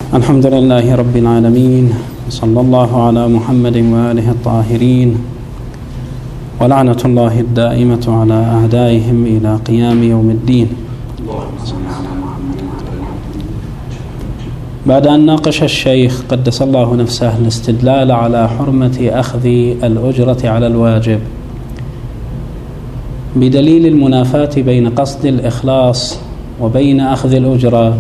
الحمد لله رب العالمين، صلى الله على محمد وآله الطاهرين، ولعنة الله الدائمة على أعدائهم إلى قيام يوم الدين. بعد أن ناقش الشيخ قدس الله نفسه الاستدلال على حرمة أخذ الأجرة على الواجب بدليل المنافاة بين قصد الإخلاص وبين أخذ الأجرة،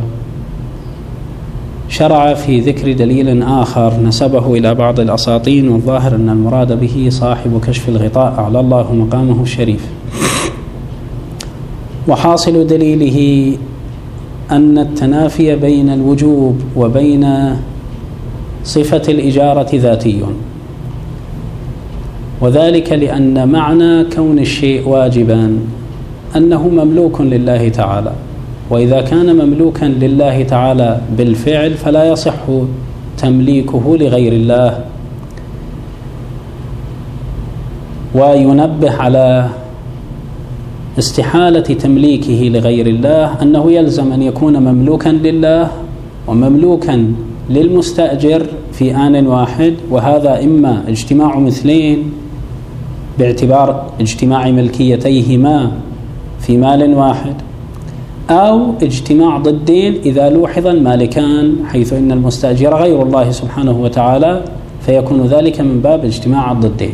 شرع في ذكر دليل آخر نسبه إلى بعض الأساطين، والظاهر أن المراد به صاحب كشف الغطاء أعلى الله مقامه الشريف. وحاصل دليله أن التنافي بين الوجوب وبين صفة الإجارة ذاتي، وذلك لأن معنى كون الشيء واجبا أنه مملوك لله تعالى، وإذا كان مملوكا لله تعالى بالفعل فلا يصح تمليكه لغير الله. وينبه على استحالة تمليكه لغير الله أنه يلزم أن يكون مملوكا لله ومملوكا للمستأجر في آن واحد، وهذا إما اجتماع مثلين باعتبار اجتماع ملكيتيهما في مال واحد، أو اجتماع ضدين إذا لوحظ المالكان، حيث إن المستأجر غير الله سبحانه وتعالى، فيكون ذلك من باب اجتماع الضدين.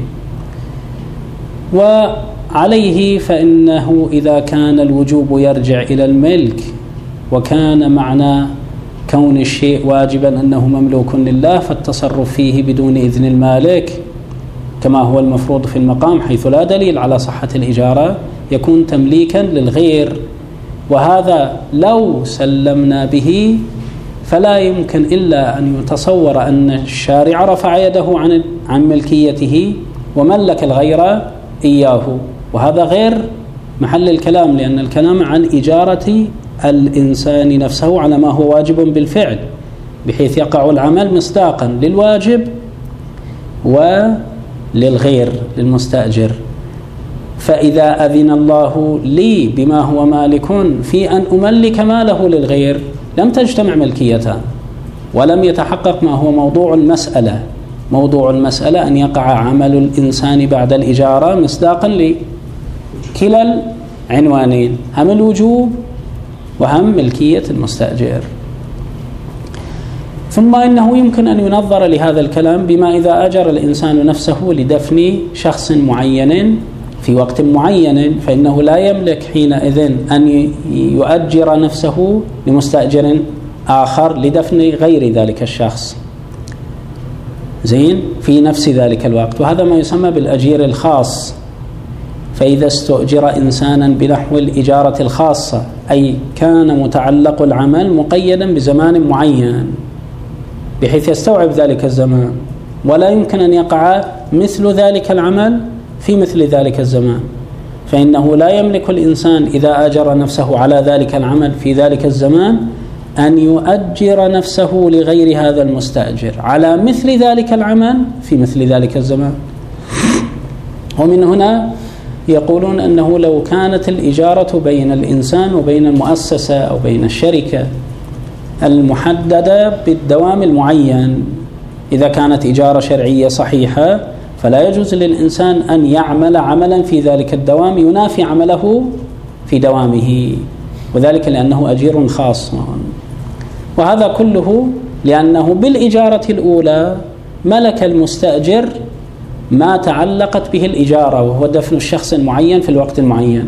وعليه فإنه إذا كان الوجوب يرجع إلى الملك، وكان معنى كون الشيء واجبا أنه مملوك لله، فالتصرف فيه بدون إذن المالك كما هو المفروض في المقام، حيث لا دليل على صحة الإجارة، يكون تمليكا للغير. وهذا لو سلمنا به فلا يمكن إلا أن يتصور أن الشارع رفع يده عن ملكيته وملك الغير إياه، وهذا غير محل الكلام، لأن الكلام عن إجارة الإنسان نفسه على ما هو واجب بالفعل، بحيث يقع العمل مصداقا للواجب وللغير للمستأجر. فإذا أذن الله لي بما هو مالك في أن أملك ماله للغير لم تجتمع ملكيتان، ولم يتحقق ما هو موضوع المسألة. موضوع المسألة أن يقع عمل الإنسان بعد الإجارة مصداقا لكلا العنوانين، هم الوجوب وهم ملكية المستأجر. ثم إنه يمكن أن ينظر لهذا الكلام بما إذا أجر الإنسان نفسه لدفن شخص معين في وقت معين، فإنه لا يملك حينئذ أن يؤجر نفسه لمستأجر آخر لدفن غير ذلك الشخص في نفس ذلك الوقت، وهذا ما يسمى بالأجير الخاص. فإذا استؤجر إنسانا بنحو الإجارة الخاصة، أي كان متعلق العمل مقيدا بزمان معين بحيث يستوعب ذلك الزمان، ولا يمكن أن يقع مثل ذلك العمل في مثل ذلك الزمان، فإنه لا يملك الإنسان إذا أجر نفسه على ذلك العمل في ذلك الزمان أن يؤجر نفسه لغير هذا المستأجر على مثل ذلك العمل في مثل ذلك الزمان. ومن هنا يقولون أنه لو كانت الإجارة بين الإنسان وبين المؤسسة أو بين الشركة المحددة بالدوام المعين، إذا كانت إجارة شرعية صحيحة، فلا يجوز للإنسان أن يعمل عملا في ذلك الدوام ينافي عمله في دوامه، وذلك لأنه أجير خاص. وهذا كله لأنه بالإجارة الأولى ملك المستأجر ما تعلقت به الإجارة، وهو دفن الشخص المعين في الوقت المعين،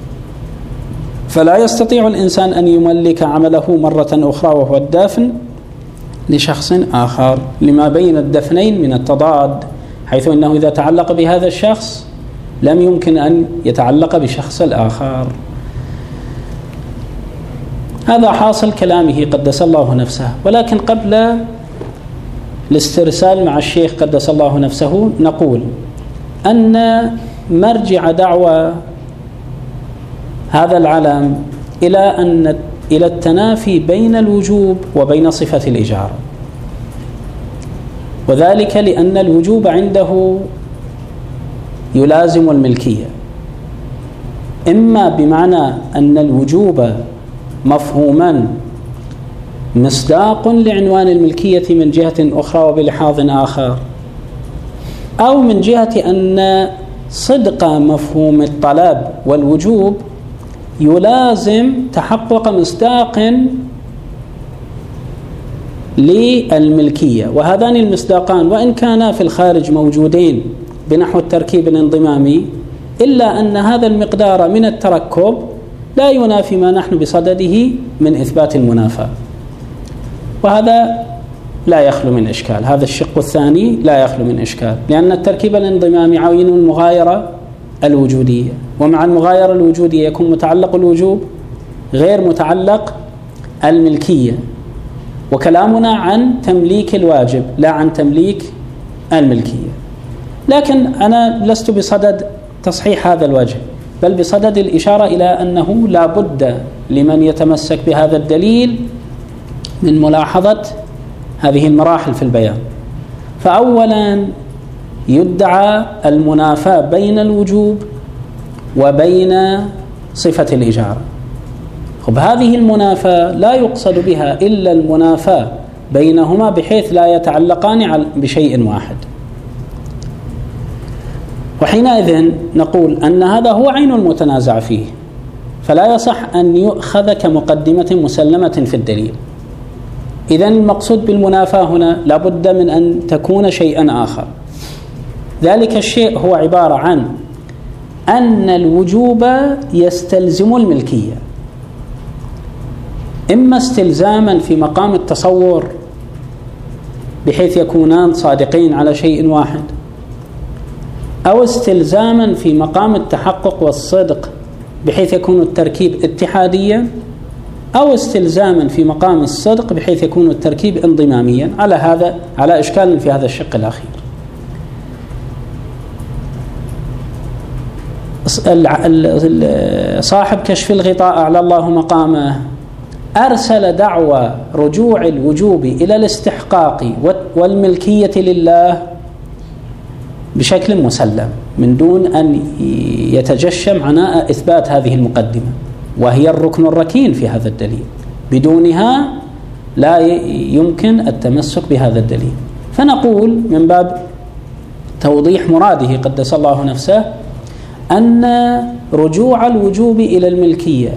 فلا يستطيع الإنسان أن يملك عمله مرة أخرى وهو الدفن لشخص آخر، لما بين الدفنين من التضاد، حيث أنه إذا تعلق بهذا الشخص لم يمكن أن يتعلق بشخص الآخر. هذا حاصل كلامه قدس الله نفسه. ولكن قبل الاسترسال مع الشيخ قدس الله نفسه نقول أن مرجع دعوى هذا العلم إلى التنافي بين الوجوب وبين صفة الإجارة، وذلك لأن الوجوب عنده يلازم الملكية، إما بمعنى أن الوجوب مفهوما مصداق لعنوان الملكية من جهة أخرى وبلحاظ آخر، أو من جهة أن صدق مفهوم الطلب والوجوب يلازم تحقق مصداق للملكية. وهذان المصداقان وإن كانا في الخارج موجودين بنحو التركيب الانضمامي، إلا أن هذا المقدار من التركب لا ينافي ما نحن بصدده من إثبات المنافاة، وهذا لا يخلو من إشكال. هذا الشق الثاني لا يخلو من إشكال، لأن التركيب الانضمامي عين المغايرة الوجودية، ومع المغايرة الوجودية يكون متعلق الوجوب غير متعلق الملكية، وكلامنا عن تمليك الواجب لا عن تمليك الملكية. لكن أنا لست بصدد تصحيح هذا الوجه، بل بصدد الإشارة إلى أنه لا بد لمن يتمسك بهذا الدليل من ملاحظة هذه المراحل في البيان. فأولا يدعى المنافاة بين الوجوب وبين صفة الإجارة. هذه المنافاة لا يقصد بها إلا المنافاة بينهما بحيث لا يتعلقان بشيء واحد، وحينئذ نقول أن هذا هو عين المتنازع فيه، فلا يصح أن يؤخذ كمقدمة مسلمة في الدليل. إذن المقصود بالمنافاة هنا لابد من أن تكون شيئا آخر. ذلك الشيء هو عبارة عن أن الوجوب يستلزم الملكية، إما استلزاما في مقام التصور بحيث يكونان صادقين على شيء واحد، أو استلزاما في مقام التحقق والصدق بحيث يكون التركيب اتحاديا، أو استلزاما في مقام الصدق بحيث يكون التركيب انضماميا. على إشكال في هذا الشق الأخير. صاحب كشف الغطاء أعلى الله مقامه أرسل دعوى رجوع الوجوب إلى الاستحقاق والملكية لله بشكل مسلم من دون أن يتجشم عناء إثبات هذه المقدمة، وهي الركن الركين في هذا الدليل، بدونها لا يمكن التمسك بهذا الدليل. فنقول من باب توضيح مراده قدس الله نفسه أن رجوع الوجوب إلى الملكية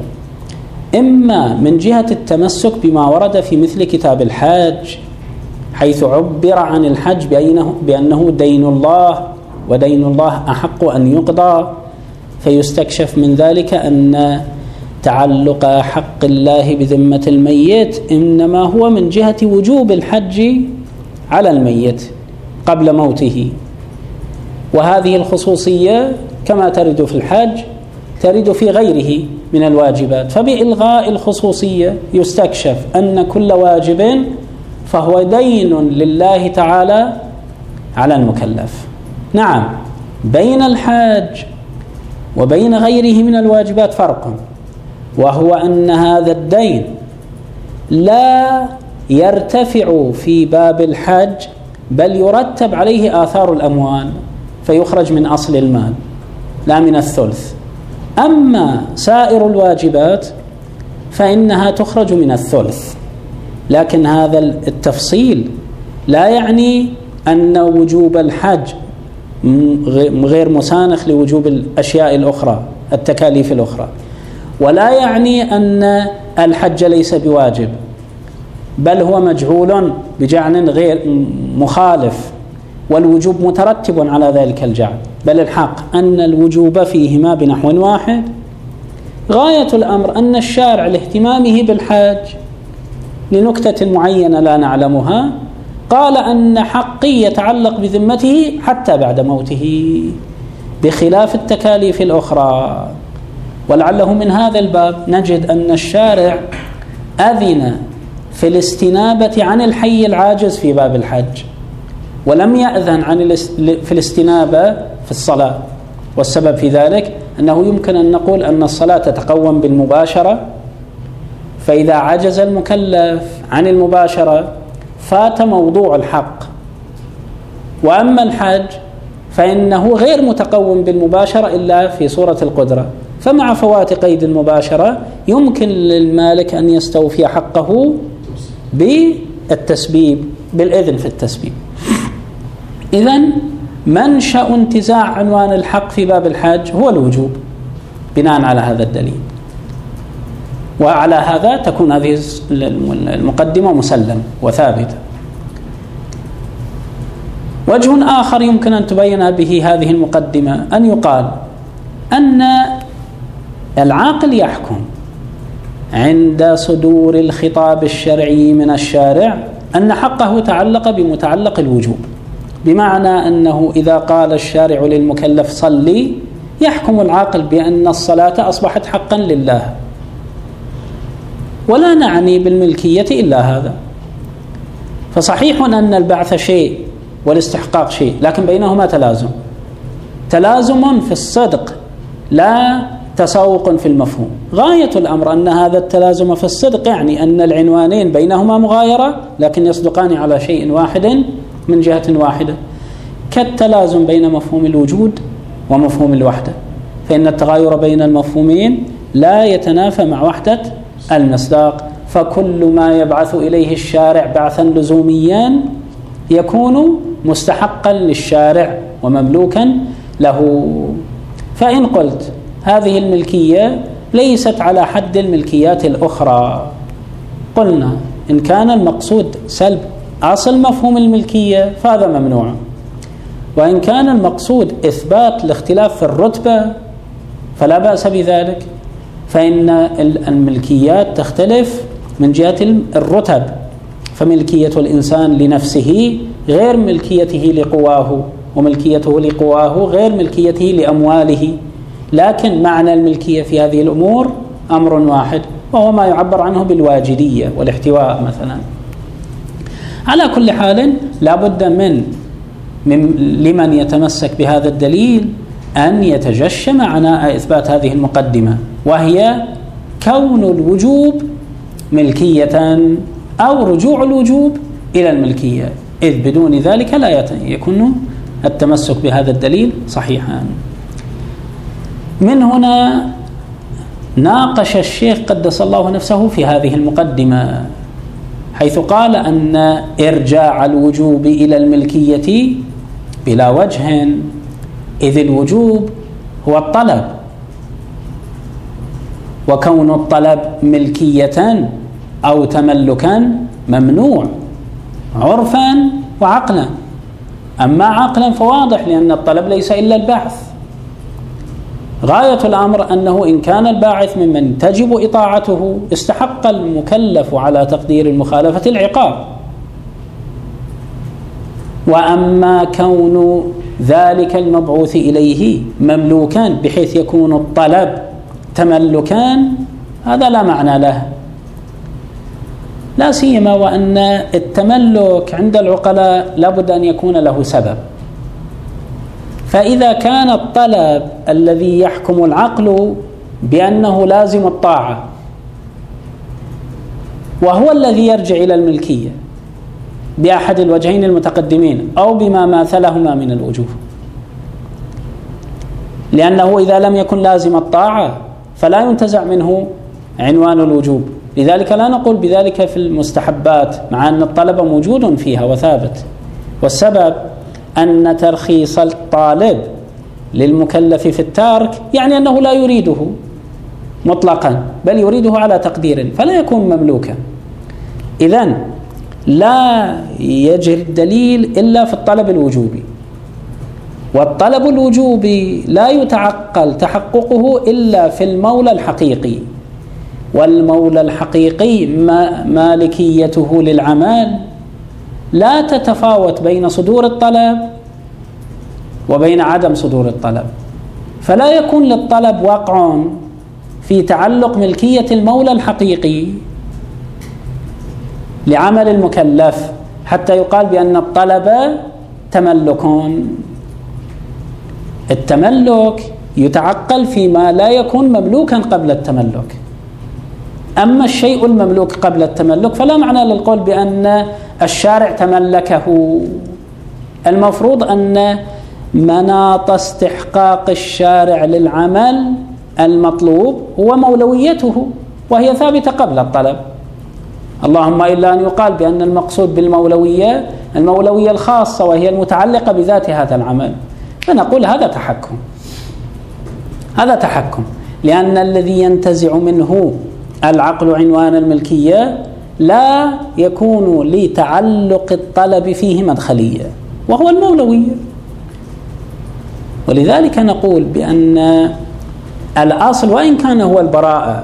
إما من جهة التمسك بما ورد في مثل كتاب الحج، حيث عبر عن الحج بأنه دين الله، ودين الله أحق أن يقضى، فيستكشف من ذلك أن تعلق حق الله بذمة الميت إنما هو من جهة وجوب الحج على الميت قبل موته. وهذه الخصوصية كما ترد في الحج ترد في غيره من الواجبات، فبإلغاء الخصوصية يستكشف أن كل واجب فهو دين لله تعالى على المكلف. نعم، بين الحج وبين غيره من الواجبات فرق، وهو أن هذا الدين لا يرتفع في باب الحج بل يرتب عليه آثار الأموال فيخرج من أصل المال لا من الثلث. أما سائر الواجبات فإنها تخرج من الثلث. لكن هذا التفصيل لا يعني أن وجوب الحج غير مسانخ لوجوب الأشياء الأخرى، التكاليف الأخرى، ولا يعني أن الحج ليس بواجب، بل هو مجعول بجعل غير مخالف، والوجوب مترتب على ذلك الجعل. بل الحق أن الوجوب فيهما بنحو واحد. غاية الأمر أن الشارع لاهتمامه بالحج لنكتة معينة لا نعلمها قال أن حقي يتعلق بذمته حتى بعد موته بخلاف التكاليف الأخرى. ولعله من هذا الباب نجد أن الشارع أذن في الاستنابة عن الحي العاجز في باب الحج، ولم يأذن في الاستنابة في الصلاة. والسبب في ذلك أنه يمكن أن نقول أن الصلاة تتقوم بالمباشرة، فإذا عجز المكلف عن المباشرة فات موضوع الحق. وأما الحج فإنه غير متقوم بالمباشرة إلا في صورة القدرة، فمع فوات قيد المباشرة يمكن للمالك أن يستوفي حقه بالتسبيب، بالإذن في التسبيب. إذن منشأ انتزاع عنوان الحق في باب الحج هو الوجوب بناء على هذا الدليل، وعلى هذا تكون هذه المقدمة مسلم وثابتة. وجه آخر يمكن أن تبين به هذه المقدمة أن يقال أن العاقل يحكم عند صدور الخطاب الشرعي من الشارع أن حقه تعلق بمتعلق الوجوب، بمعنى أنه إذا قال الشارع للمكلف صلي يحكم العاقل بأن الصلاة أصبحت حقا لله، ولا نعني بالملكية إلا هذا. فصحيح أن البعث شيء والاستحقاق شيء، لكن بينهما تلازم في الصدق لا تساوق في المفهوم. غاية الأمر أن هذا التلازم في الصدق يعني أن العنوانين بينهما مغايرة لكن يصدقان على شيء واحد من جهة واحدة، كالتلازم بين مفهوم الوجود ومفهوم الوحدة، فإن التغاير بين المفهومين لا يتنافى مع وحدة المصداق. فكل ما يبعث إليه الشارع بعثا لزوميا يكون مستحقا للشارع ومملوكا له. فإن قلت هذه الملكية ليست على حد الملكيات الأخرى، قلنا إن كان المقصود سلب أصل مفهوم الملكية فهذا ممنوع، وإن كان المقصود إثبات الاختلاف في الرتبة فلا بأس بذلك، فإن الملكيات تختلف من جهة الرتب، فملكية الإنسان لنفسه غير ملكيته لقواه، وملكيته لقواه غير ملكيته لأمواله، لكن معنى الملكية في هذه الأمور أمر واحد، وهو ما يعبر عنه بالواجدية والاحتواء مثلا. على كل حال لا بد لمن يتمسك بهذا الدليل أن يتجشم عناء إثبات هذه المقدمة، وهي كون الوجوب ملكية أو رجوع الوجوب إلى الملكية، إذ بدون ذلك لا يكون التمسك بهذا الدليل صحيحا. من هنا ناقش الشيخ قدس الله نفسه في هذه المقدمة، حيث قال أن إرجاع الوجوب إلى الملكية بلا وجه، إذ الوجوب هو الطلب، وكون الطلب ملكية أو تملكا ممنوع عرفا وعقلا. أما عقلا فواضح، لأن الطلب ليس إلا البعث. غاية الأمر أنه إن كان الباعث ممن تجب إطاعته استحق المكلف على تقدير المخالفة العقاب. وأما كون ذلك المبعوث إليه مملوكا بحيث يكون الطلب تملكا هذا لا معنى له، لا سيما وأن التملك عند العقلاء لابد أن يكون له سبب. فإذا كان الطلب الذي يحكم العقل بأنه لازم الطاعة وهو الذي يرجع إلى الملكية بأحد الوجهين المتقدمين أو بما ماثلهما من الوجوه، لأنه إذا لم يكن لازم الطاعة فلا ينتزع منه عنوان الوجوب، لذلك لا نقول بذلك في المستحبات مع أن الطلب موجود فيها وثابت. والسبب أن ترخيص الطالب للمكلف في التارك يعني أنه لا يريده مطلقا بل يريده على تقدير، فلا يكون مملوكا. إذن لا يجري الدليل إلا في الطلب الوجوبي، والطلب الوجوبي لا يتعقل تحققه إلا في المولى الحقيقي، والمولى الحقيقي مالكيته للعمل لا تتفاوت بين صدور الطلب وبين عدم صدور الطلب، فلا يكون للطلب وقع في تعلق ملكية المولى الحقيقي لعمل المكلف حتى يقال بأن الطلب تملك. التملك يتعقل فيما لا يكون مملوكا قبل التملك، أما الشيء المملوك قبل التملك فلا معنى للقول بأن الشارع تملكه. المفروض أن مناط استحقاق الشارع للعمل المطلوب هو مولويته، وهي ثابتة قبل الطلب. اللهم إلا أن يقال بأن المقصود بالمولوية المولوية الخاصة وهي المتعلقة بذات هذا العمل، فنقول هذا تحكم، لأن الذي ينتزع منه العقل عنوان الملكية لا يكون لتعلق الطلب فيه مدخلية وهو المولوية. ولذلك نقول بأن الأصل وإن كان هو البراءة،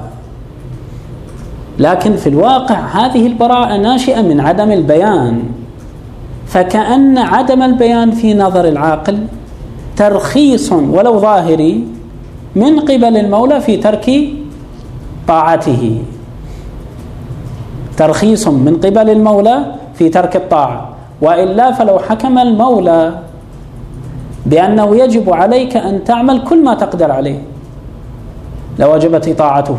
لكن في الواقع هذه البراءة ناشئة من عدم البيان، فكأن عدم البيان في نظر العاقل ترخيص ولو ظاهري من قبل المولى في ترك طاعته، ترخيص من قبل المولى في ترك الطاعة. وإلا فلو حكم المولى بأنه يجب عليك أن تعمل كل ما تقدر عليه لوجبت طاعته.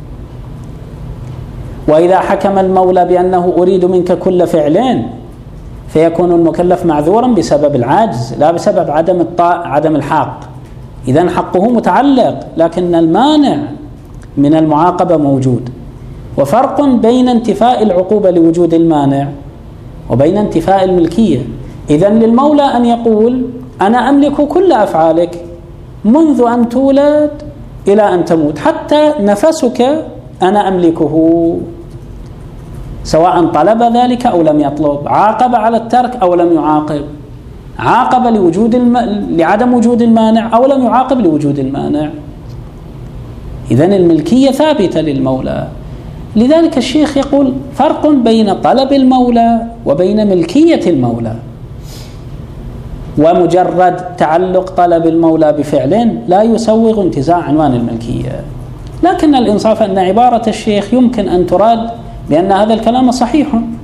وإذا حكم المولى بأنه أريد منك كل فعلين فيكون المكلف معذورا بسبب العجز لا بسبب عدم الحق. إذن حقه متعلق، لكن المانع من المعاقبة موجود. وفرق بين انتفاء العقوبة لوجود المانع وبين انتفاء الملكية. إذن للمولى أن يقول أنا أملك كل أفعالك منذ أن تولد إلى أن تموت، حتى نفسك أنا أملكه، سواء طلب ذلك أو لم يطلب، عاقب على الترك أو لم يعاقب، عاقب لعدم وجود المانع أو لم يعاقب لوجود المانع. إذن الملكية ثابتة للمولى. لذلك الشيخ يقول فرق بين طلب المولى وبين ملكية المولى. ومجرد تعلق طلب المولى بفعل لا يسوغ انتزاع عنوان الملكية. لكن الإنصاف أن عبارة الشيخ يمكن أن تراد بأن هذا الكلام صحيح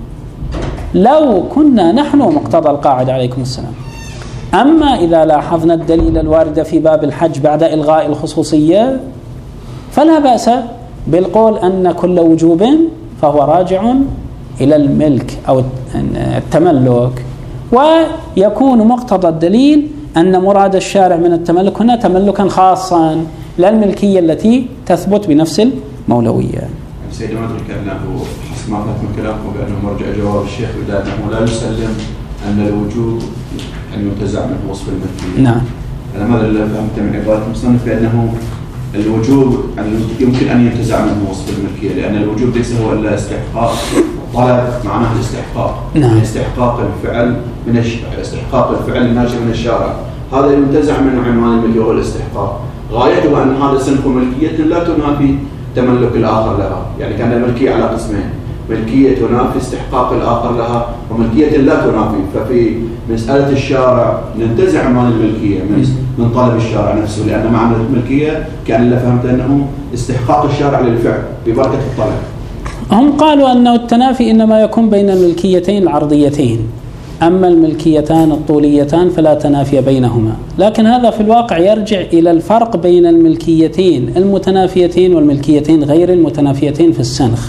لو كنا نحن مقتضى القاعدة عليكم السلام. أما إذا لاحظنا الدليل الوارد في باب الحج بعد إلغاء الخصوصية فلا بأس بالقول أن كل وجوب فهو راجع إلى الملك أو التملك، ويكون مقتضى الدليل أن مراد الشارع من التملك هنا تملكا خاصا لا الملكية التي تثبت بنفس المولوية. سيد ما أدرك أنه حسب ما فهمت من كلامه بأنه مرجع جواب الشيخ بأنه لا يسلم أن الوجوب أن ينتزع منه وصف الملكية. نعم. أنا ماذا اللي فهمت من عبارة المصنف بأنه الوجوب يمكن أن ينتزع منه وصف الملكية، لأن الوجوب ليس هو إلا استحقاق، طلب معناه الاستحقاق. نعم. استحقاق الفعل من استحقاق الفعل الناشئ من الشارع، هذا ينتزع منه عنوان الملكية وهو الاستحقاق. غايته أن هذا سنخ ملكية لا تنافي تملك الآخر لها، يعني كان الملكية على قسمين، ملكية تنافي استحقاق الآخر لها وملكية لا تنافي. ففي مسألة الشارع ننتزع عنوان الملكية من طلب الشارع نفسه، لأن معنى الملكية كان اللي فهمت أنه استحقاق الشارع للفعل ببركة الطلب. هم قالوا أنه التنافي إنما يكون بين الملكيتين العرضيتين، أما الملكيتان الطوليتان فلا تنافي بينهما. لكن هذا في الواقع يرجع إلى الفرق بين الملكيتين المتنافيتين والملكيتين غير المتنافيتين في السنخ.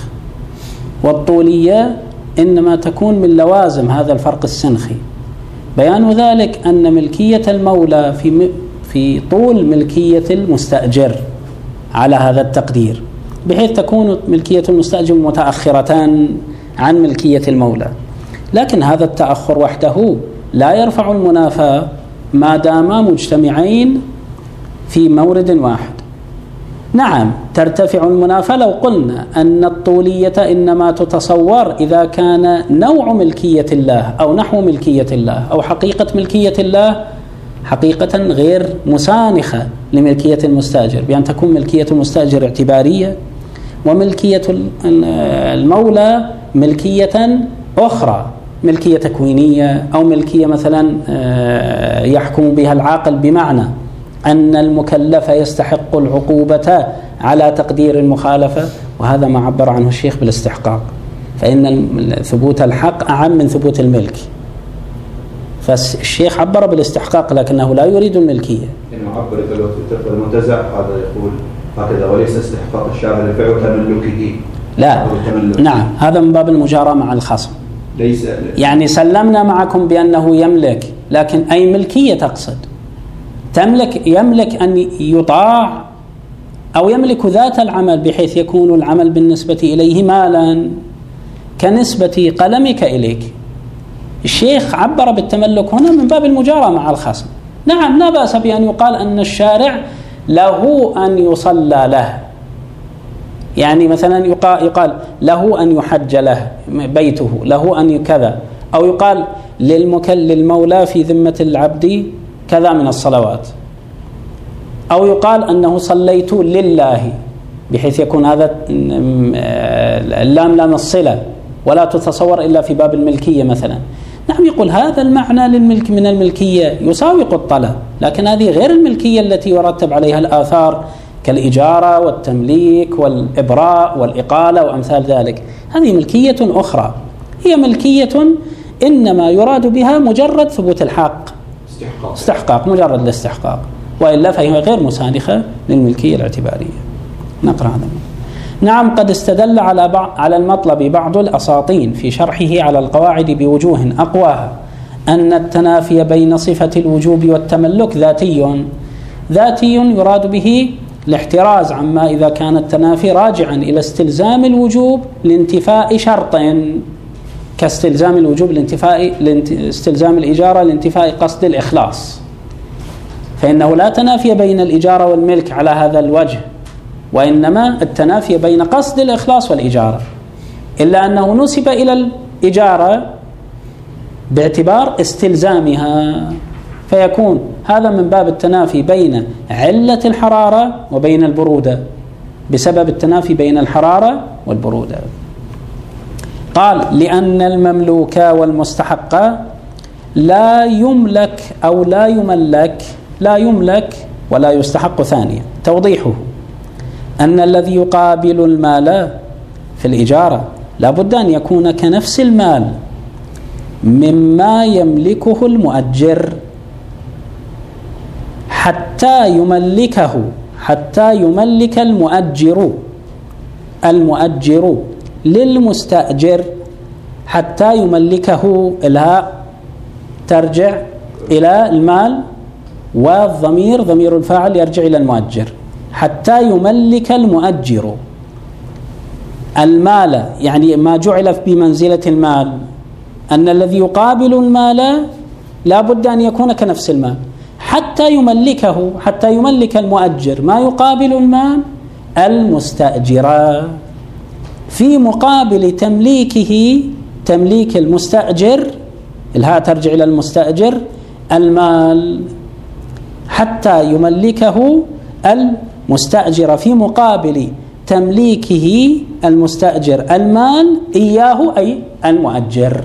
والطولية إنما تكون من لوازم هذا الفرق السنخي. بيان ذلك أن ملكية المولى في طول ملكية المستأجر على هذا التقدير، بحيث تكون ملكية المستأجر متأخرة عن ملكية المولى. لكن هذا التأخر وحده لا يرفع المنافاة ما داما مجتمعين في مورد واحد. نعم ترتفع المنافاة لو قلنا أن الطولية إنما تتصور إذا كان نوع ملكية الله أو نحو ملكية الله أو حقيقة ملكية الله حقيقة غير مسانخة لملكية المستأجر، بأن تكون ملكية المستأجر اعتبارية وملكية المولى ملكية أخرى، ملكية تكوينية أو ملكية مثلا يحكم بها العاقل، بمعنى أن المكلف يستحق العقوبة على تقدير المخالفة، وهذا ما عبر عنه الشيخ بالاستحقاق، فإن ثبوت الحق أعم من ثبوت الملك. فالشيخ عبر بالاستحقاق لكنه لا يريد الملكية. إنه عبر إذا المنتزع هذا يقول هكذا وليس استحقاق الشارع للفعل وتملكه. لا نعم هذا من باب المجاراة مع الخصم. ليس يعني سلمنا معكم بأنه يملك، لكن أي ملكية تقصد؟ يملك أن يطاع أو يملك ذات العمل بحيث يكون العمل بالنسبة إليه مالا، كنسبة قلمك إليك. الشيخ عبر بالتملك هنا من باب المجارة مع الخصم. نعم لا بأس بأن يقال أن الشارع له أن يصلى له، يعني مثلا يقال له أن يحج له بيته، له أن كذا، أو يقال للمولى في ذمة العبد كذا من الصلوات، أو يقال أنه صليت لله، بحيث يكون هذا اللام لام الصلة ولا تتصور إلا في باب الملكية مثلا. نعم يقول هذا المعنى للملك من الملكية يساوق الطلب، لكن هذه غير الملكية التي يرتب عليها الآثار كالإجارة والتمليك والإبراء والإقالة وأمثال ذلك. هذه ملكية أخرى، هي ملكية إنما يراد بها مجرد ثبوت الحق، استحقاق، مجرد الاستحقاق، وإلا فهي غير مسانخة للملكية الاعتبارية. نقرأ هذا. نعم قد استدل على المطلب بعض الأساطين في شرحه على القواعد بوجوه أقواها أن التنافي بين صفة الوجوب والتملك ذاتي يراد به الاحتراز عما إذا كان التنافي راجعا إلى استلزام الوجوب لانتفاء شرط، كاستلزام الوجوب استلزام الإجارة لانتفاء قصد الإخلاص، فإنه لا تنافي بين الإجارة والملك على هذا الوجه، وإنما التنافي بين قصد الإخلاص والإجارة، إلا أنه نسب إلى الإجارة باعتبار استلزامها، فيكون هذا من باب التنافي بين علة الحرارة وبين البرودة، بسبب التنافي بين الحرارة والبرودة. قال لأن المملوك والمستحق لا يملك أو لا يملك ولا يستحق ثانيا. توضيحه أن الذي يقابل المال في الإجارة لا بد أن يكون كنفس المال مما يملكه المؤجر حتى يملك المؤجر للمستأجر، حتى يملكه، الهاء ترجع إلى المال والضمير ضمير الفاعل يرجع إلى المؤجر، حتى يملك المؤجر المال، يعني ما جعل بمنزلة المال، أن الذي يقابل المال لا بد أن يكون كنفس المال حتى يملك المؤجر ما يقابل المال المستأجر، في مقابل تمليك المستأجر، الهاء ترجع إلى المستأجر، المال، حتى يملكه المستأجر في مقابل تمليكه المستأجر المال إياه أي المؤجر.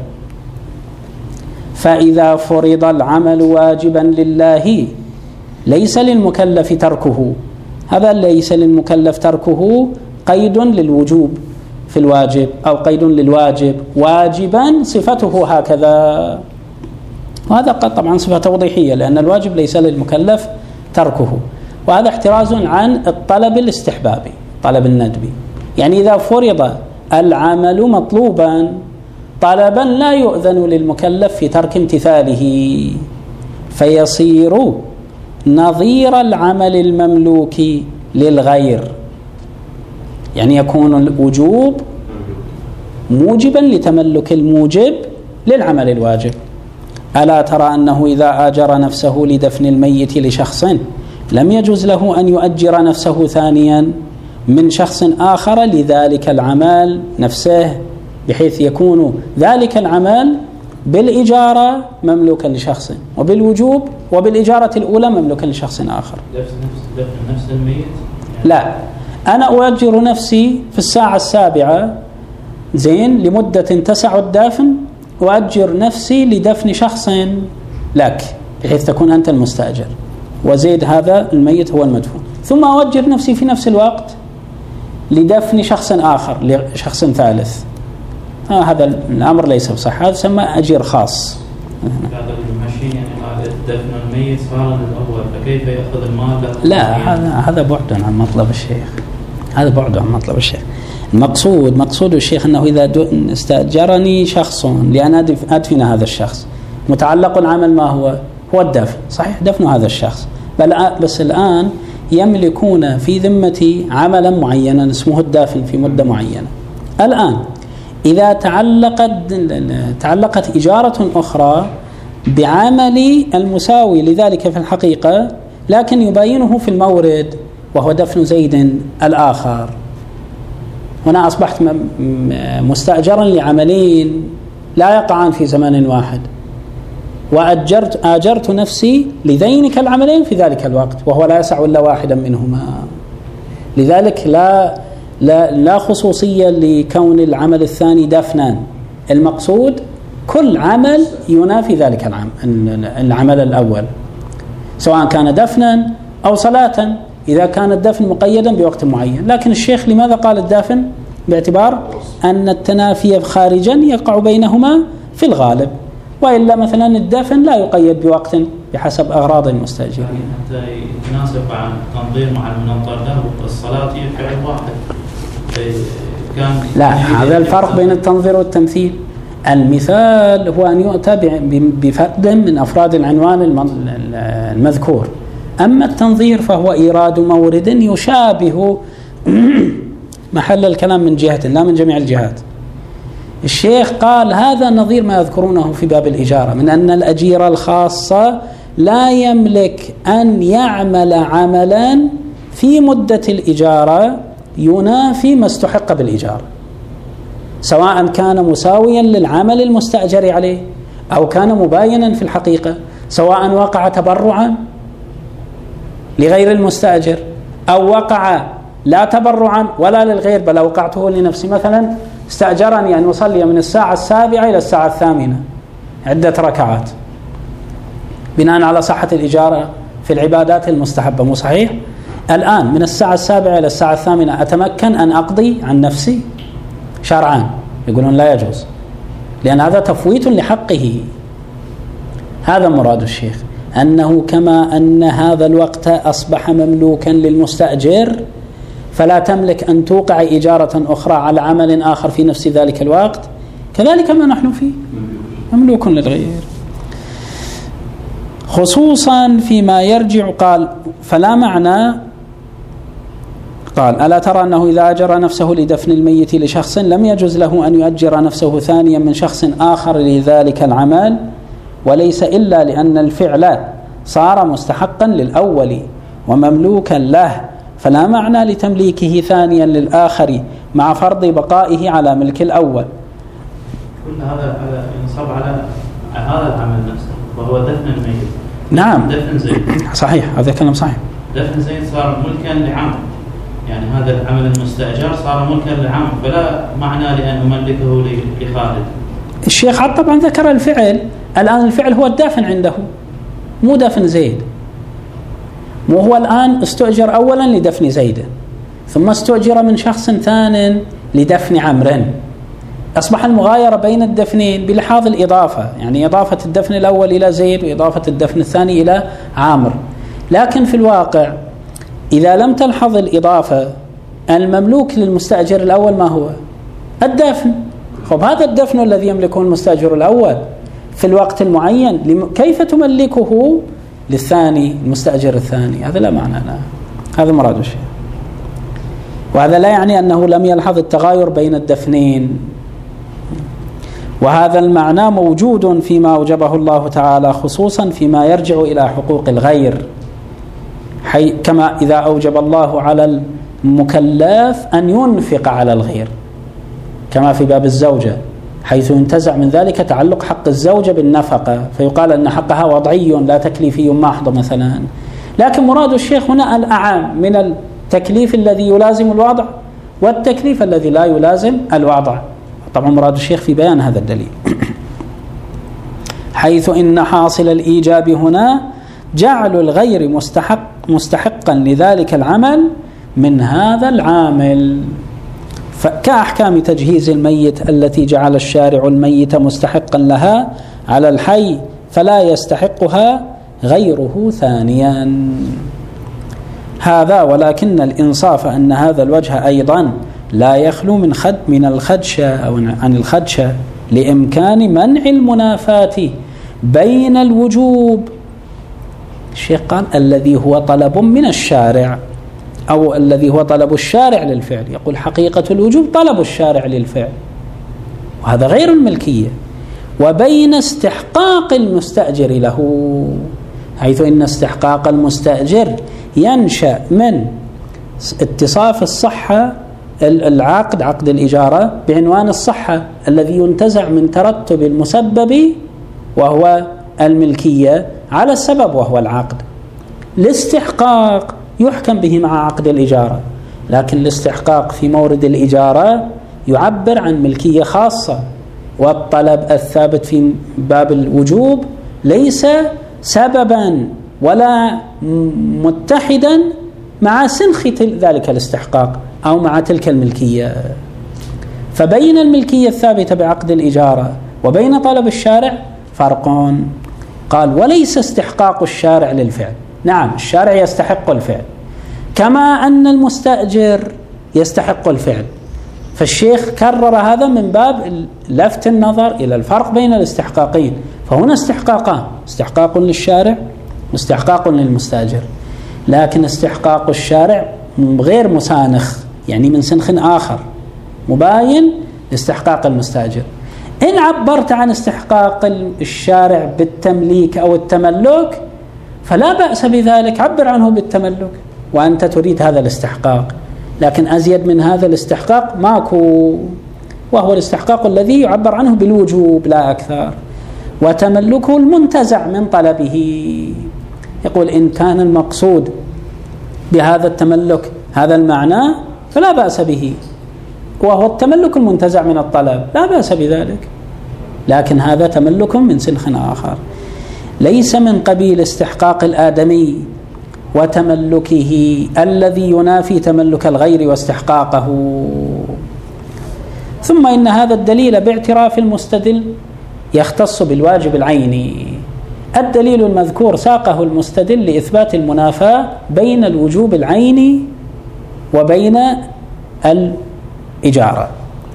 فإذا فرض العمل واجبا لله ليس للمكلف تركه، هذا ليس للمكلف تركه قيد للوجوب في الواجب أو قيد للواجب، واجبا صفته هكذا، وهذا طبعا صفة توضيحية، لأن الواجب ليس للمكلف تركه، وهذا احتراز عن الطلب الاستحبابي، طلب الندبي. يعني إذا فرض العمل مطلوبا طلبا لا يؤذن للمكلف في ترك امتثاله، فيصير نظير العمل المملوك للغير، يعني يكون الوجوب موجبا لتملك الموجب للعمل الواجب. ألا ترى أنه إذا آجر نفسه لدفن الميت لشخص لم يجوز له أن يؤجر نفسه ثانيا من شخص آخر لذلك العمل نفسه، بحيث يكون ذلك العمل بالإجارة مملوكا لشخص، وبالوجوب وبالإجارة الأولى مملوكا لشخص آخر. دفن نفس الميت؟ لا، أنا أؤجر نفسي في الساعة 7 زين لمدة تسع الدفن، وأجر نفسي لدفن شخص لك، بحيث تكون أنت المستأجر وزيد هذا الميت هو المدفون، ثم أؤجر نفسي في نفس الوقت لدفن شخص آخر لشخص ثالث. هذا الأمر ليس بصح، هذا يسمى أجير خاص. هذا المشي يعني دفن الميت صار الأول، فكيف يأخذ المال؟ لا، هذا بعد عن مطلب الشيخ، هذا بعد عن مطلب الشيخ. مقصود الشيخ أنه إذا استأجرني شخص لأن أدفن هذا الشخص، متعلق العمل ما هو الدفن، صحيح دفن هذا الشخص، بس الآن يملكون في ذمتي عملا معينا اسمه الدفن في مدة معينة. الآن إذا تعلقت إجارة أخرى بعمل المساوي لذلك في الحقيقة لكن يباينه في المورد وهو دفن زيد الآخر. هنا أصبحت مستأجرا لعملين لا يقعان في زمان واحد، وآجرت نفسي لذينك العملين في ذلك الوقت وهو لا يسع إلا واحدا منهما. لذلك لا خصوصية لكون العمل الثاني دفنا، المقصود كل عمل ينافي ذلك العمل الأول سواء كان دفنا أو صلاة إذا كان الدفن مقيدا بوقت معين. لكن الشيخ لماذا قال الدفن؟ باعتبار أن التنافي خارجا يقع بينهما في الغالب، وإلا مثلا الدفن لا يقيد بوقت بحسب أغراض المستأجرين. حتى يتناسب مع التنظير مع المنظر له الصلاة فعل واحد لا، هذا الفرق بين التنظير والتمثيل. المثال هو أن يؤتى بفرد من أفراد العنوان المذكور، أما التنظير فهو إيراد مورد يشابه محل الكلام من جهة لا من جميع الجهات. الشيخ قال هذا نظير ما يذكرونه في باب الإجارة من أن الأجير الخاصة لا يملك أن يعمل عملا في مدة الإجارة ينافي ما استحق بالإجارة، سواء كان مساويا للعمل المستأجر عليه أو كان مباينا في الحقيقة، سواء وقع تبرعا لغير المستأجر أو وقع لا تبرعا ولا للغير بل وقعته لنفسي. مثلا استأجرني أن أصلي من الساعة 7 إلى الساعة 8 عدة ركعات بناء على صحة الإجارة في العبادات المستحبة، مو صحيح؟ الآن من الساعة 7 إلى الساعة 8 أتمكن أن أقضي عن نفسي شرعا؟ يقولون لا يجوز، لأن هذا تفويت لحقه. هذا مراد الشيخ، أنه كما أن هذا الوقت أصبح مملوكا للمستأجر فلا تملك أن توقع إجارة أخرى على عمل آخر في نفس ذلك الوقت، كذلك ما نحن فيه مملوك للغير، خصوصا فيما يرجع. قال فلا معنى، قال ألا ترى أنه إذا أجر نفسه لدفن الميت لشخص لم يجوز له أن يؤجر نفسه ثانيا من شخص آخر لذلك العمل، وليس إلا لأن الفعل صار مستحقا للأول ومملوكا له، فلا معنى لتمليكه ثانيا للآخر مع فرض بقائه على ملك الأول. كل هذا ينصب على هذا العمل نفسه وهو دفن الميت. نعم دفن زيد صحيح، هذا كلام صحيح. دفن زيد صار ملكا لعمل، يعني هذا العمل المستأجر صار ملكا لعمل، فلا معنى لأن أملكه لخالد. الشيخ عاد طبعا ذكر الفعل، الآن الفعل هو الدافن عنده مو دفن زيد، وهو الآن استؤجر أولا لدفن زيد ثم استؤجر من شخص ثان لدفن عمرو، أصبح المغايرة بين الدفنين بلحاظ الإضافة، يعني إضافة الدفن الأول إلى زيد وإضافة الدفن الثاني إلى عامر. لكن في الواقع إذا لم تلحظ الإضافة المملوك للمستأجر الأول ما هو؟ الدفن. خب هذا الدفن الذي يملكه المستأجر الأول في الوقت المعين كيف تملكه للثاني المستأجر الثاني؟ هذا لا معنى له، هذا مراد الشيء. وهذا لا يعني أنه لم يلحظ التغاير بين الدفنين، وهذا المعنى موجود فيما أوجبه الله تعالى خصوصا فيما يرجع إلى حقوق الغير، كما إذا أوجب الله على المكلف أن ينفق على الغير كما في باب الزوجة، حيث ينتزع من ذلك تعلق حق الزوجة بالنفقة فيقال أن حقها وضعي لا تكليفي محض مثلا. لكن مراد الشيخ هنا الأعام من التكليف الذي يلازم الوضع والتكليف الذي لا يلازم الوضع. طبعا مراد الشيخ في بيان هذا الدليل حيث إن حاصل الإيجاب هنا جعل الغير مستحقا لذلك العمل من هذا العامل، كأحكام تجهيز الميت التي جعل الشارع الميت مستحقا لها على الحي فلا يستحقها غيره ثانيا. هذا ولكن الإنصاف أن هذا الوجه أيضا لا يخلو من الخدشة أو عن الخدشة لإمكان منع المنافاة بين الوجوب. الشيخ قال الذي هو طلب من الشارع أو الذي هو طلب الشارع للفعل، يقول حقيقة الوجوب طلب الشارع للفعل، وهذا غير الملكية، وبين استحقاق المستأجر له، حيث إن استحقاق المستأجر ينشأ من اتصاف الصحة العقد، عقد الإجارة، بعنوان الصحة الذي ينتزع من ترتب المسبب وهو الملكية على السبب وهو العقد. الاستحقاق يحكم به مع عقد الإجارة، لكن الاستحقاق في مورد الإجارة يعبر عن ملكية خاصة، والطلب الثابت في باب الوجوب ليس سببا ولا متحدا مع سنخ ذلك الاستحقاق أو مع تلك الملكية. فبين الملكية الثابتة بعقد الإجارة وبين طلب الشارع فرق. قال وليس استحقاق الشارع للفعل، نعم الشارع يستحق الفعل كما أن المستأجر يستحق الفعل، فالشيخ كرر هذا من باب لفت النظر إلى الفرق بين الاستحقاقين. فهنا استحقاقان، استحقاق للشارع واستحقاق للمستأجر، لكن استحقاق الشارع غير مسانخ، يعني من سنخ آخر مباين لاستحقاق المستأجر. إن عبرت عن استحقاق الشارع بالتمليك أو التملك فلا بأس بذلك، عبر عنه بالتملك وأنت تريد هذا الاستحقاق، لكن أزيد من هذا الاستحقاق ماكو، وهو الاستحقاق الذي يعبر عنه بالوجوب لا أكثر، وتملكه المنتزع من طلبه. يقول إن كان المقصود بهذا التملك هذا المعنى فلا بأس به، وهو التملك المنتزع من الطلب لا بأس بذلك، لكن هذا تملك من سنخ آخر ليس من قبيل استحقاق الآدمي وتملكه الذي ينافي تملك الغير واستحقاقه. ثم إن هذا الدليل باعتراف المستدل يختص بالواجب العيني. الدليل المذكور ساقه المستدل لإثبات المنافاة بين الوجوب العيني وبين الإجارة،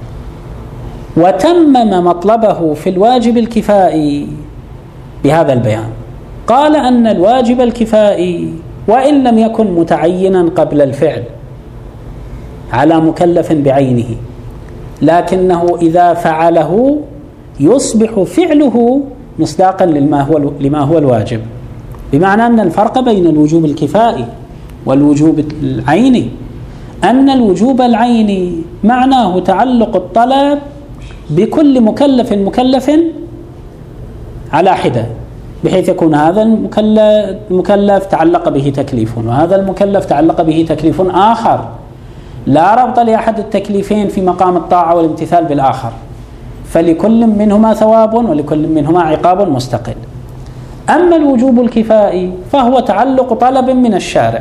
وتمم مطلبه في الواجب الكفائي بهذا البيان. قال أن الواجب الكفائي وإن لم يكن متعينا قبل الفعل على مكلف بعينه، لكنه إذا فعله يصبح فعله مصداقا لما هو الواجب، بمعنى أن الفرق بين الوجوب الكفائي والوجوب العيني أن الوجوب العيني معناه تعلق الطلب بكل مكلف على حدة، بحيث يكون هذا المكلف تعلق به تكليف وهذا المكلف تعلق به تكليف آخر، لا ربط لأحد التكليفين في مقام الطاعة والامتثال بالآخر، فلكل منهما ثواب ولكل منهما عقاب مستقل. أما الوجوب الكفائي فهو تعلق طلب من الشارع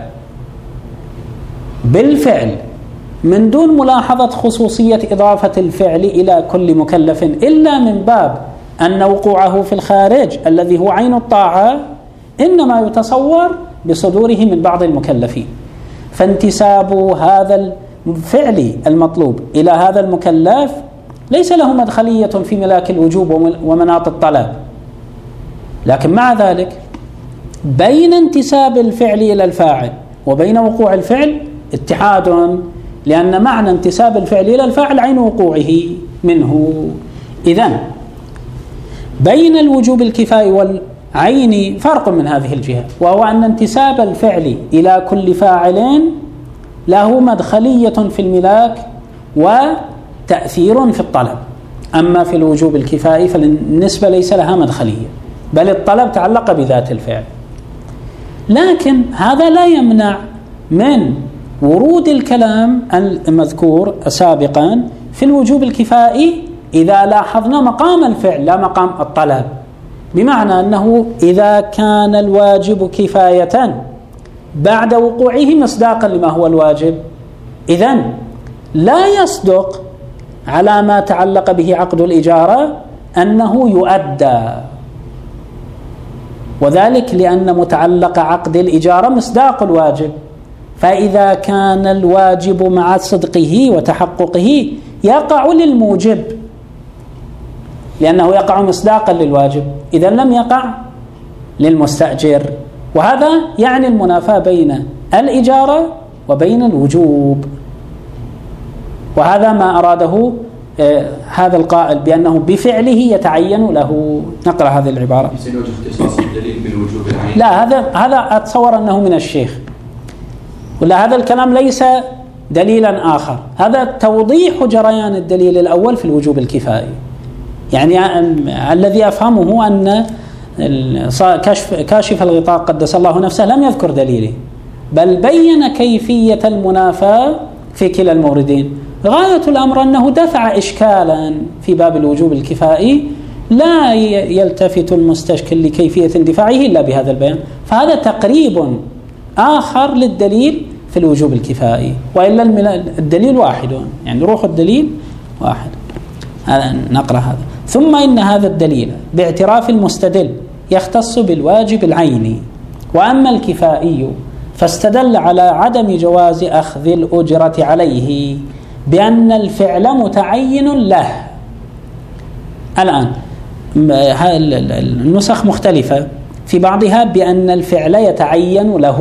بالفعل من دون ملاحظة خصوصية إضافة الفعل إلى كل مكلف، إلا من باب أن وقوعه في الخارج الذي هو عين الطاعة إنما يتصور بصدوره من بعض المكلفين، فانتساب هذا الفعل المطلوب إلى هذا المكلف ليس له مدخلية في ملاك الوجوب ومناط الطلب. لكن مع ذلك بين انتساب الفعل إلى الفاعل وبين وقوع الفعل اتحاد، لأن معنى انتساب الفعل إلى الفاعل عين وقوعه منه. إذن بين الوجوب الكفائي والعيني فرق من هذه الجهة، وهو أن انتساب الفعل إلى كل فاعل له مدخلية في الملاك وتأثير في الطلب. أما في الوجوب الكفائي فالنسبة ليس لها مدخلية، بل الطلب تعلق بذات الفعل. لكن هذا لا يمنع من ورود الكلام المذكور سابقا في الوجوب الكفائي إذا لاحظنا مقام الفعل لا مقام الطلب، بمعنى أنه إذا كان الواجب كفاية بعد وقوعه مصداقا لما هو الواجب، إذن لا يصدق على ما تعلق به عقد الإجارة أنه يؤدى، وذلك لأن متعلق عقد الإجارة مصداق الواجب، فإذا كان الواجب مع صدقه وتحققه يقع للموجب لأنه يقع مصداقا للواجب، إذا لم يقع للمستأجر. وهذا يعني المنافاة بين الإجارة وبين الوجوب، وهذا ما أراده هذا القائل بأنه بفعله يتعين له. نقرأ هذه العبارة. يصير وجه اختصاص الدليل بالوجوب العيني. لا، هذا أتصور أنه من الشيخ، ولا هذا الكلام ليس دليلا آخر، هذا توضيح جريان الدليل الأول في الوجوب الكفائي. يعني الذي أفهمه أن كاشف الغطاء قدس الله نفسه لم يذكر دليله، بل بين كيفية المنافاة في كلا الموردين. غاية الأمر أنه دفع إشكالا في باب الوجوب الكفائي لا يلتفت المستشكل لكيفية اندفاعه إلا بهذا البيان، فهذا تقريب آخر للدليل في الوجوب الكفائي، وإلا الدليل واحد، يعني روح الدليل واحد. نقرأ هذا. ثم إن هذا الدليل باعتراف المستدل يختص بالواجب العيني، وأما الكفائي فاستدل على عدم جواز أخذ الأجرة عليه بأن الفعل متعين له. الآن النسخ مختلفة، في بعضها بأن الفعل يتعين له،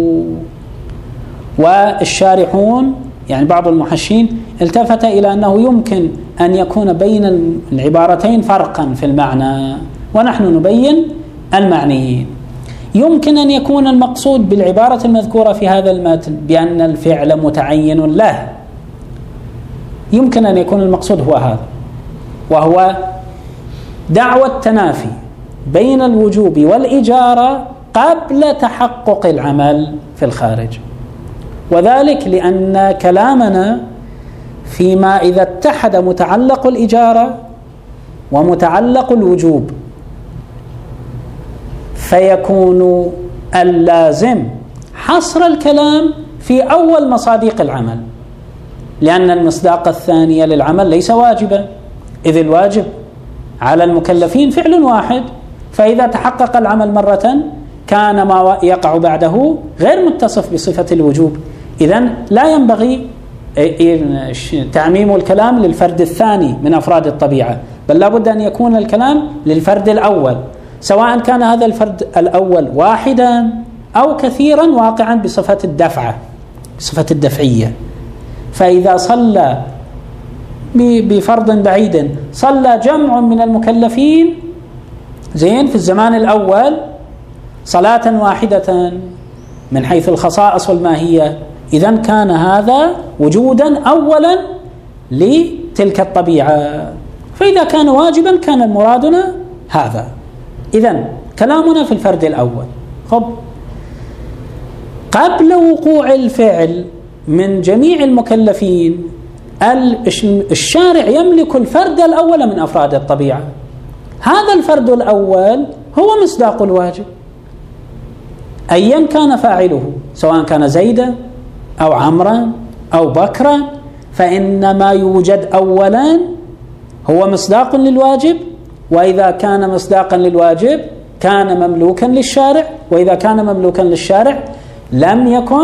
والشارحون يعني بعض المحشين التفت إلى أنه يمكن أن يكون بين العبارتين فرقا في المعنى، ونحن نبين المعنيين. يمكن أن يكون المقصود بالعبارة المذكورة في هذا المتن بأن الفعل متعين له، يمكن أن يكون المقصود هو هذا، وهو دعوى التنافي بين الوجوب والإجارة قبل تحقق العمل في الخارج. وذلك لأن كلامنا فيما إذا اتحد متعلق الإجارة ومتعلق الوجوب فيكون اللازم حصر الكلام في أول مصادق العمل، لأن المصداق الثاني للعمل ليس واجبا، إذ الواجب على المكلفين فعل واحد، فإذا تحقق العمل مرة كان ما يقع بعده غير متصف بصفة الوجوب. إذن لا ينبغي تعميم الكلام للفرد الثاني من أفراد الطبيعة، بل لابد أن يكون الكلام للفرد الأول، سواء كان هذا الفرد الأول واحدا أو كثيرا واقعا بصفة الدفعة، بصفة الدفعية. فإذا صلى بفرض بعيد صلى جمع من المكلفين زين في الزمان الأول صلاة واحدة من حيث الخصائص والماهية، إذن كان هذا وجودا أولا لتلك الطبيعة. فإذا كان واجبا كان مرادنا هذا. إذن كلامنا في الفرد الأول. خب قبل وقوع الفعل من جميع المكلفين الشارع يملك الفرد الأول من أفراد الطبيعة، هذا الفرد الأول هو مصداق الواجب أيا كان فاعله، سواء كان زيدا أو عمرا أو بكرا، فإن ما يوجد أولا هو مصداق للواجب، وإذا كان مصداقا للواجب كان مملوكا للشارع، وإذا كان مملوكا للشارع لم يكن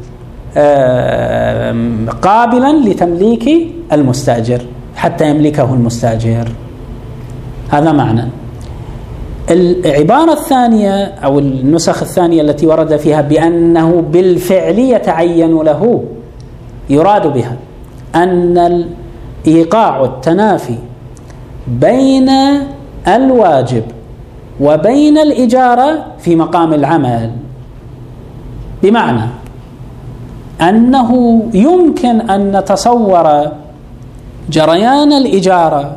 قابلا لتمليك المستأجر حتى يملكه المستأجر. هذا معنى. العبارة الثانية أو النسخ الثانية التي ورد فيها بأنه بالفعل يتعين له، يراد بها أن إيقاع التنافي بين الواجب وبين الإجارة في مقام العمل، بمعنى أنه يمكن أن نتصور جريان الإجارة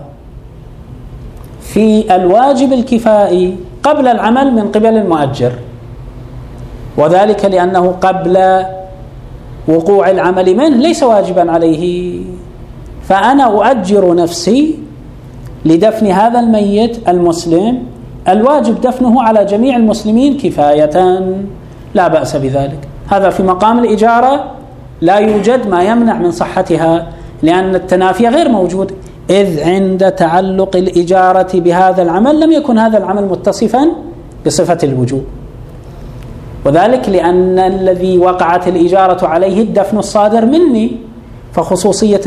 في الواجب الكفائي قبل العمل من قبل المؤجر، وذلك لأنه قبل وقوع العمل منه ليس واجبا عليه، فأنا أؤجر نفسي لدفن هذا الميت المسلم، الواجب دفنه على جميع المسلمين كفاية، لا بأس بذلك. هذا في مقام الإجارة لا يوجد ما يمنع من صحتها، لأن التنافي غير موجود، إذ عند تعلق الإجارة بهذا العمل لم يكن هذا العمل متصفا بصفة الوجوب، وذلك لأن الذي وقعت الإجارة عليه الدفن الصادر مني، فخصوصية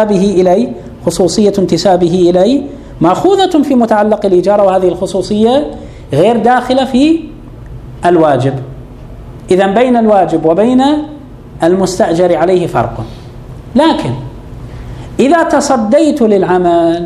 انتسابه إلي مأخوذة في متعلق الإجارة، وهذه الخصوصية غير داخلة في الواجب. إذن بين الواجب وبين المستأجر عليه فرق. لكن إذا تصديت للعمل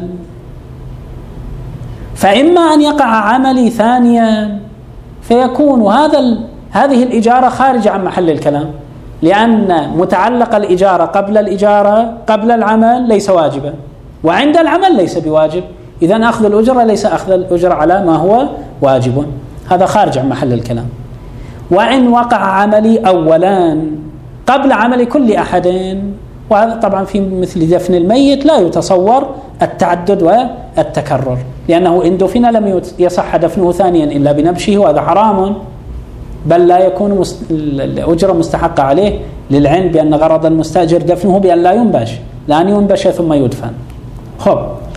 فإما أن يقع عملي ثانيا فيكون هذه الإجارة خارج عن محل الكلام، لأن متعلق الإجارة قبل العمل ليس واجبا، وعند العمل ليس بواجب، إذن أخذ الأجرة ليس أخذ الأجرة على ما هو واجب، هذا خارج عن محل الكلام. وإن وقع عملي أولا قبل عمل كل أحد، وهذا طبعا في مثل دفن الميت لا يتصور التعدد والتكرر، لأنه إن دفن لم يصح دفنه ثانيا إلا بنبشه، وهذا حرام، بل لا يكون الأجرة مستحقة عليه للعلم بأن غرض المستأجر دفنه بأن لا ينبش، لأن ينبش ثم يدفن. خب،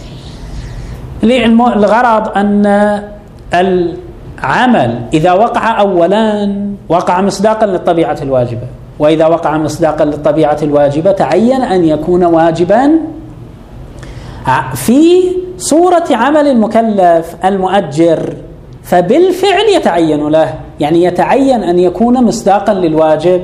الغرض أن العمل إذا وقع أولا وقع مصداقا للطبيعة الواجبة، وإذا وقع مصداقا للطبيعة الواجبة تعين أن يكون واجبا في صورة عمل المكلف المؤجر، فبالفعل يتعين له، يعني يتعين أن يكون مصداقا للواجب.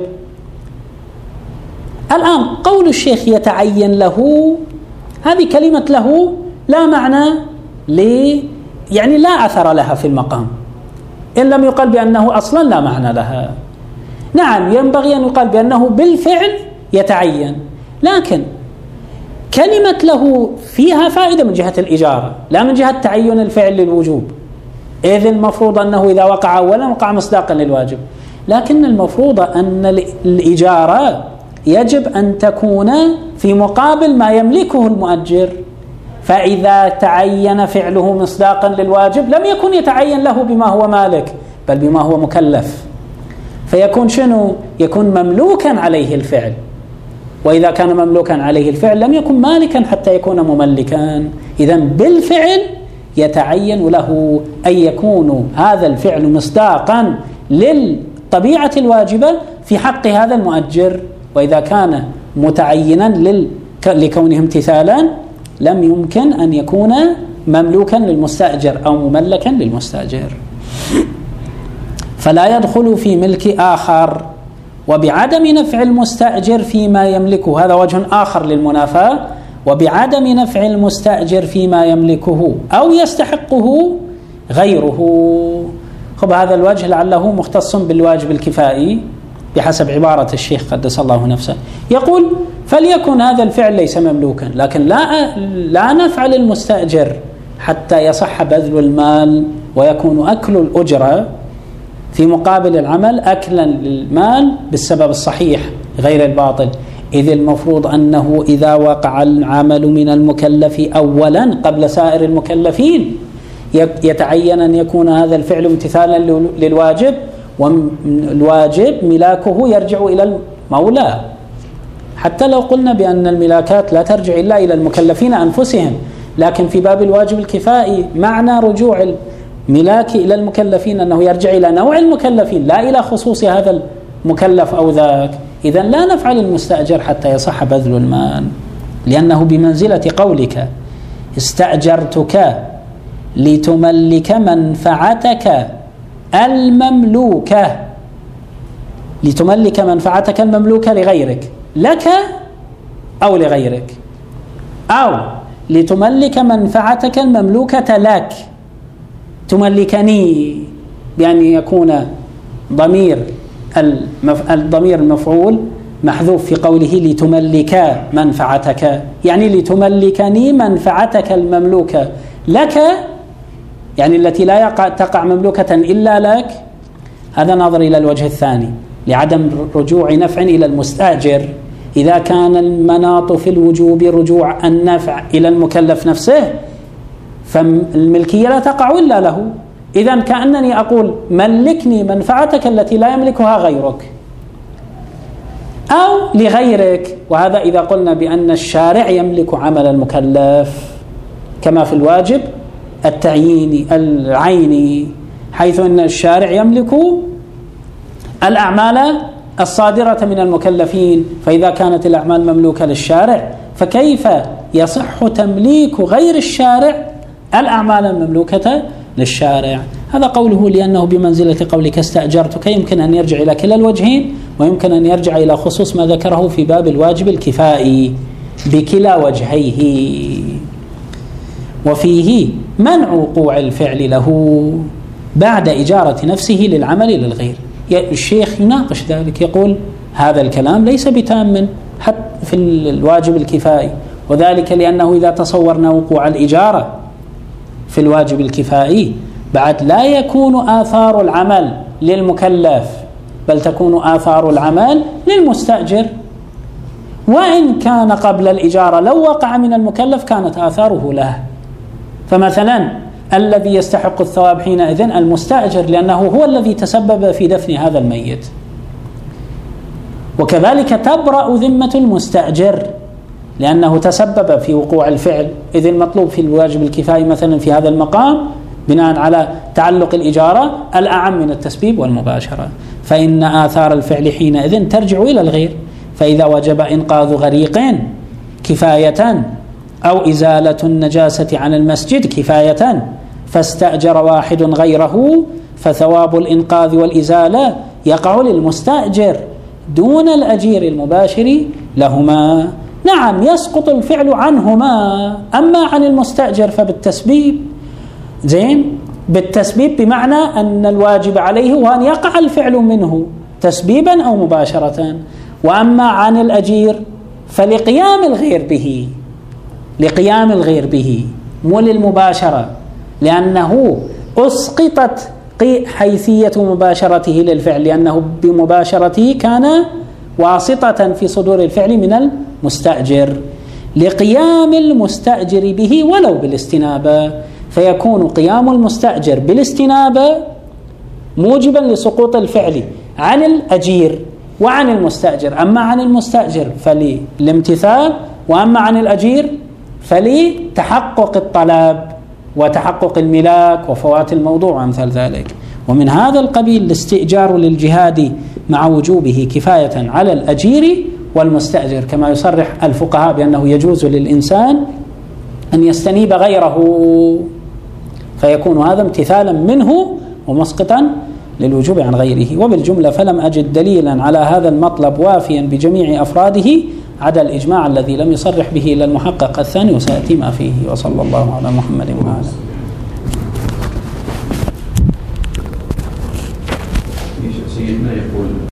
الآن قول الشيخ يتعين له، هذه كلمة له لا معنى يعني لا أثر لها في المقام، إن لم يقال بأنه أصلا لا معنى لها. نعم ينبغي أن يقال بأنه بالفعل يتعين، لكن كلمة له فيها فائدة من جهة الإجارة لا من جهة تعين الفعل للوجوب، إذن المفروض أنه إذا وقع أولا وقع مصداقا للواجب، لكن المفروض أن الإجارة يجب أن تكون في مقابل ما يملكه المؤجر، فإذا تعين فعله مصداقا للواجب لم يكن يتعين له بما هو مالك بل بما هو مكلف، فيكون شنو؟ يكون مملوكا عليه الفعل، وإذا كان مملوكا عليه الفعل لم يكن مالكا حتى يكون مملكا، إذن بالفعل يتعين له أن يكون هذا الفعل مصداقا للطبيعة الواجبة في حق هذا المؤجر، وإذا كان متعينا لكونه امتثالا لم يمكن أن يكون مملوكا للمستأجر أو مملكا للمستأجر. فلا يدخل في ملك آخر وبعدم نفع المستأجر فيما يملكه، هذا وجه آخر للمنافاة، وبعدم نفع المستأجر فيما يملكه أو يستحقه غيره. خب هذا الوجه لعله مختص بالواجب الكفائي بحسب عبارة الشيخ قدس الله نفسه، يقول فليكن هذا الفعل ليس مملوكا، لكن لا نفع للمستأجر حتى يصح بذل المال ويكون أكل الأجرة في مقابل العمل أكلا للمال بالسبب الصحيح غير الباطل، إذ المفروض أنه إذا وقع العمل من المكلف أولا قبل سائر المكلفين يتعين أن يكون هذا الفعل امتثالا للواجب، والواجب ملاكه يرجع إلى المولى، حتى لو قلنا بأن الملاكات لا ترجع إلا إلى المكلفين أنفسهم، لكن في باب الواجب الكفائي معنى رجوع الملاك إلى المكلفين أنه يرجع إلى نوع المكلفين لا إلى خصوص هذا المكلف أو ذاك، إذن لا نفع للمستأجر حتى يصح بذل المال، لأنه بمنزلة قولك استأجرتك لتملك منفعتك المملوكة، لتملك منفعتك المملوكة لغيرك، لك أو لغيرك، أو لتملك منفعتك المملوكة لك، تملكني بأن يكون الضمير المفعول محذوف في قوله لتملك منفعتك، يعني لتملكني منفعتك المملوكة لك، يعني التي لا تقع مملوكة إلا لك. هذا نظر إلى الوجه الثاني لعدم رجوع نفع إلى المستأجر، إذا كان المناط في الوجوب رجوع النفع إلى المكلف نفسه فالملكية لا تقع إلا له، إذن كأنني أقول ملكني منفعتك التي لا يملكها غيرك أو لغيرك، وهذا إذا قلنا بأن الشارع يملك عمل المكلف كما في الواجب العيني، حيث أن الشارع يملك الأعمال الصادرة من المكلفين، فإذا كانت الأعمال مملوكة للشارع فكيف يصح تمليك غير الشارع الأعمال المملوكة للشارع؟ هذا قوله لأنه بمنزلة قولك استأجرتك يمكن أن يرجع إلى كلا الوجهين، ويمكن أن يرجع إلى خصوص ما ذكره في باب الواجب الكفائي، بكلا وجهيه، وفيه منع وقوع الفعل له بعد إجارة نفسه للعمل للغير. الشيخ يناقش ذلك، يقول هذا الكلام ليس بتام حتى في الواجب الكفائي، وذلك لأنه إذا تصورنا وقوع الإجارة في الواجب الكفائي بعد لا يكون آثار العمل للمكلف، بل تكون آثار العمل للمستأجر، وإن كان قبل الإجارة لو وقع من المكلف كانت آثاره له. فمثلا الذي يستحق الثواب حينئذ المستأجر، لأنه هو الذي تسبب في دفن هذا الميت، وكذلك تبرأ ذمة المستأجر لأنه تسبب في وقوع الفعل. إذ المطلوب في الواجب الكفائي مثلا في هذا المقام بناء على تعلق الإجارة الأعم من التسبيب والمباشرة، فإن آثار الفعل حينئذ ترجع إلى الغير. فإذا وجب إنقاذ غريق كفاية أو إزالة النجاسة عن المسجد كفاية فاستأجر واحد غيره، فثواب الإنقاذ والإزالة يقع للمستأجر دون الأجير المباشر لهما. نعم يسقط الفعل عنهما، أما عن المستأجر فبالتسبيب. زين، بالتسبيب بمعنى أن الواجب عليه هو أن يقع الفعل منه تسبيبا أو مباشرة. وأما عن الأجير فلقيام الغير به، لقيام الغير به مو للمباشرة، لأنه أسقطت حيثية مباشرته للفعل، لأنه بمباشرته كان واسطة في صدور الفعل من المستأجر، لقيام المستأجر به ولو بالاستنابة. فيكون قيام المستأجر بالاستنابة موجبا لسقوط الفعل عن الأجير وعن المستأجر. أما عن المستأجر فللامتثال، وأما عن الأجير فلتحقق الطلب وتحقق الملاك وفوات الموضوع وأمثال ذلك. ومن هذا القبيل الاستئجار للجهاد مع وجوبه كفاية على الأجير والمستأجر، كما يصرح الفقهاء بأنه يجوز للإنسان أن يستنيب غيره، فيكون هذا امتثالا منه ومسقطا للوجوب عن غيره. وبالجملة فلم أجد دليلا على هذا المطلب وافيا بجميع أفراده عدا الإجماع الذي لم يصرح به إلا المحقق الثاني، وسيأتي ما فيه. وصلى الله على محمد وعلى سيدنا يقول